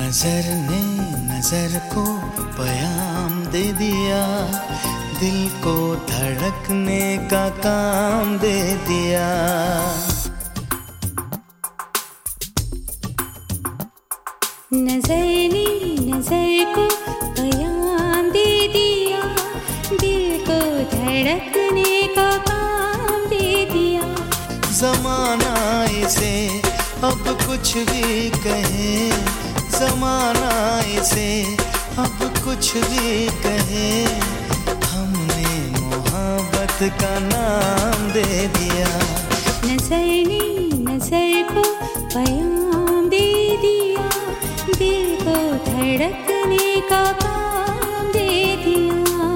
नजर ने नजर को पैगाम दे दिया, दिल को धड़कने का काम दे दिया। नजर ने नजर को पैगाम दे दिया, दिल को धड़कने का काम दे दिया। ज़माना इसे अब कुछ भी कहे, ज़माना इसे अब कुछ भी कहे, हमने मोहब्बत का नाम दे दिया। नजर ने नजर को पैगाम दे दिया, दिल को धड़कने का काम दे दिया।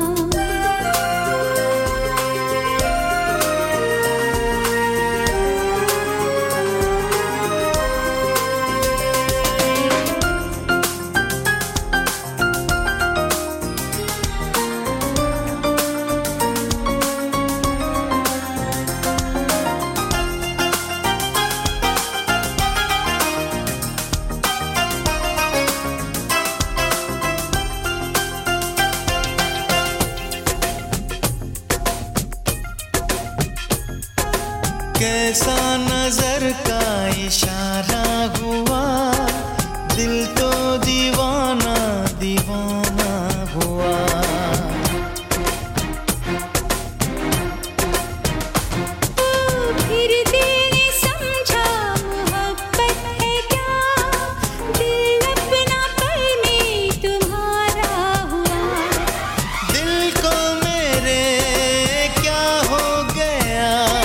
कैसा नजर का इशारा हुआ, दिल तो दीवाना दीवाना हुआ। फिर दिल ने समझा मोहब्बत है क्या, दिल अपना पल में तुम्हारा हुआ। दिल को मेरे क्या हो गया,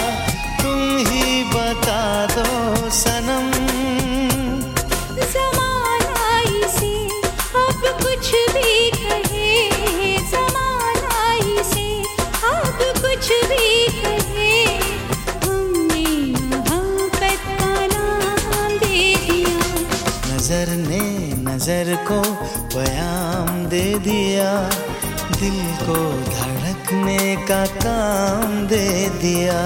बता दो सनम। ज़माना इसे अब कुछ भी कहे, ज़माना इसे अब कुछ भी कहे, हमने मोहब्बत का नाम दे दिया। नजर ने नजर को पैगाम दे दिया, दिल को धड़कने का काम दे दिया।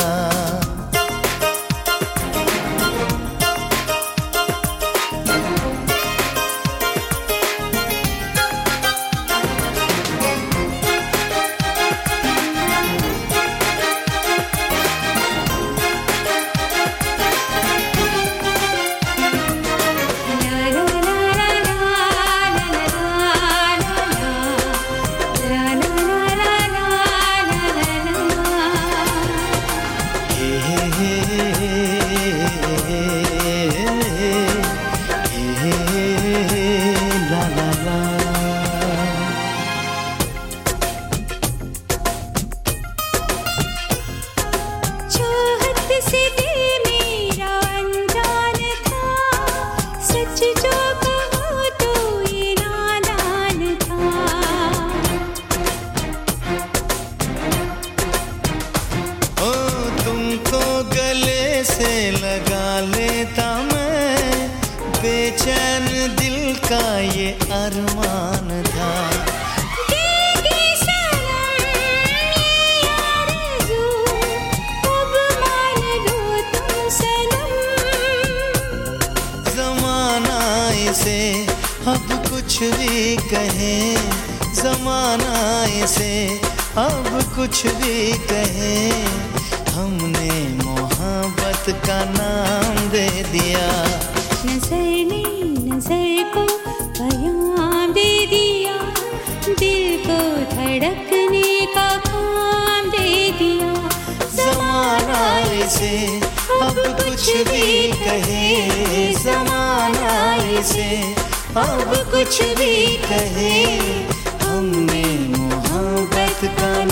से लगा लेता मैं, बेचैन दिल का ये अरमान था। ज़माना इसे अब कुछ भी कहे, ज़माना इसे अब कुछ भी कहे, हमने मोहब्बत का नाम दे दिया। नजर ने नजर को पैगाम दे दिया, दिल को धड़कने का काम दे दिया। ज़माना इसे अब कुछ भी कहे, ज़माना इसे अब कुछ भी कहे, हमने मोहब्बत का